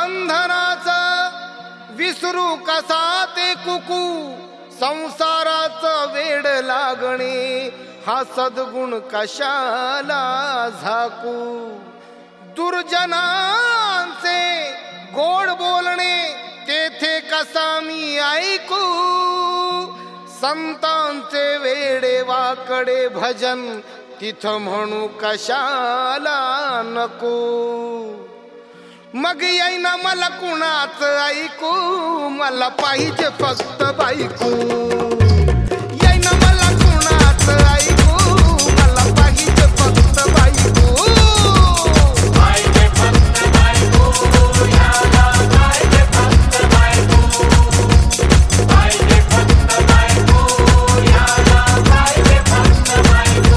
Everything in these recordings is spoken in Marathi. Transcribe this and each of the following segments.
बंधनाचा विसरू कसा ते कुकू, संसाराचं वेड लागणे हा सद्गुण कशाला झाकू. दुर्जनांचे गोड बोलणे तेथे कसा मी ऐकू, संतांचे वेडे वाकडे भजन तिथं म्हणू कशाला नको. मग येईना मला कुणाच ऐकू, मला पाहिजे फक्त बायको. येईना मला कुणाच ऐकू, मला पाहिजे फक्त बायको. पाहिजे फक्त बायको, याला पाहिजे फक्त बायको. पाहिजे फक्त बायको, याला पाहिजे फक्त बायको.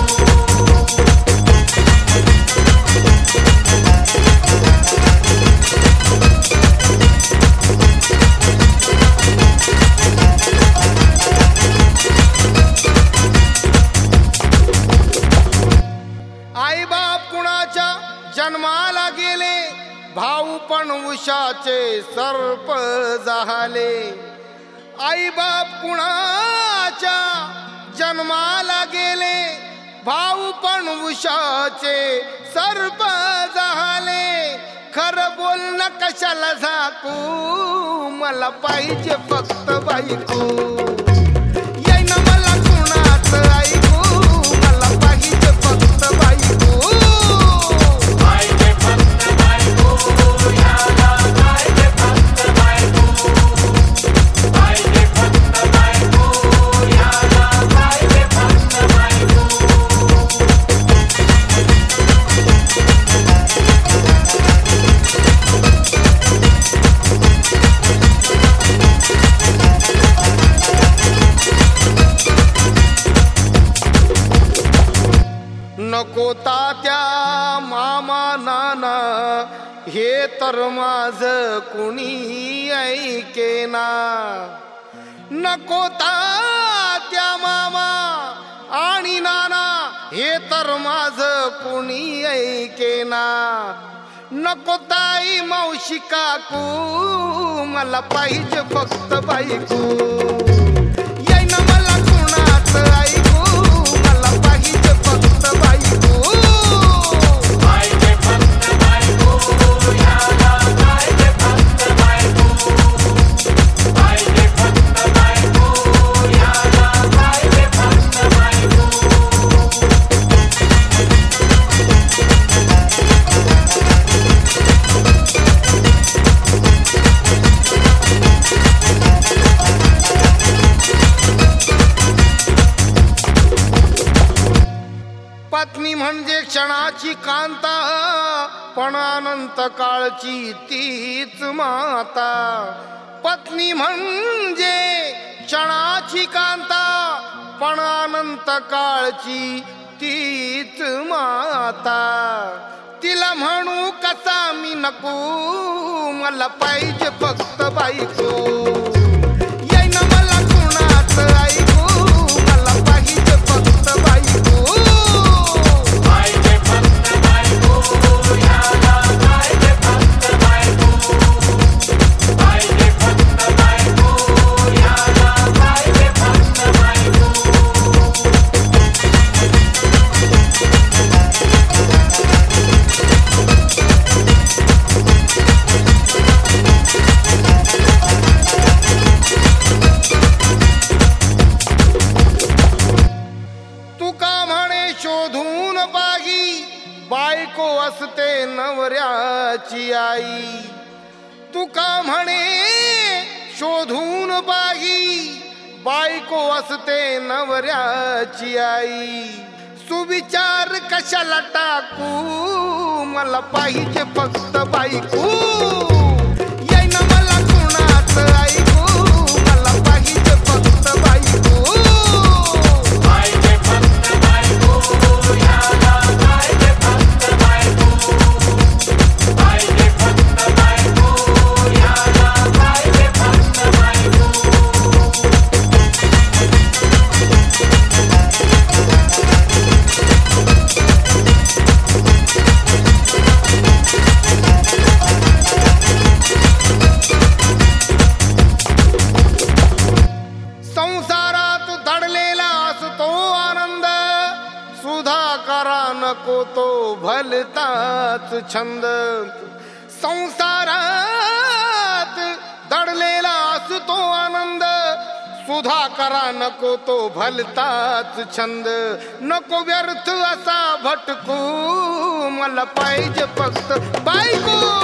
आई बाप कुणाच्या जन्माला गेले, भाऊ पण उषाचे सर्प झाले. आई बाप कुणाच्या जन्माला गेले, भाऊ पण उषाचे सर्प झाले. खरं बोलणं कशाला झाकू, मला पाहिजे फक्त बायको. येईना मला कुणाच ऐकू, मला पाहिजे फक्त बायको. पाहिजे फक्त बायको, याला पाहिजे फक्त बायको. पाहिजे फक्त बायको, याला पाहिजे फक्त बायको. नको तात्या मामा नाना हे तर माझ कुणी ऐकेना. नको तात्या मामा आणि नाना हे तर माझ कुणी ऐकेना. नको ताई मावशी काकू, मला पाहिजे फक्त बायको. येईना मला कुणाच ऐकू, मला पाहिजे फक्त बायको. पाहिजे फक्त बायको, याला पाहिजे फक्त बायको. पाहिजे फक्त बायको, याला पाहिजे फक्त बायको. पत्नी म्हणजे क्षणाची कांता, पण अनंत काळची तीच माता. पत्नी म्हणजे क्षणाची कांता, पण अनंत काळची तीच माता. तिला म्हणू कसा मी नको, मला पाहिजे फक्त बायको. येईना मला कुणाच ऐकू, मला पाहिजे फक्त बायको. पाहिजे फक्त बायको, याला पाहिजे फक्त बायको. पाहिजे फक्त बायको, याला पाहिजे फक्त बायको. तुका म्हणे शोधून पागी, बायको असते नवऱ्याची आई. तुका म्हणे शोधून पागी, बायको असते नवऱ्याची आई. सुविचार कशाला टाकू, मला पाहिजे फक्त बायको. येईना मला कुणाच ऐकू, मला पाहिजे फक्त बायको. पाहिजे फक्त बायको, याला पाहिजे फक्त बायको. पाहिजे फक्त बायको, याला पाहिजे फक्त बायको. भलताच छंद संसारात दडलेला असतो आनंद सुधा करा नको तो भलताच छंद नको व्यर्थ असा भटकू मला पाहिजे फक्त बायको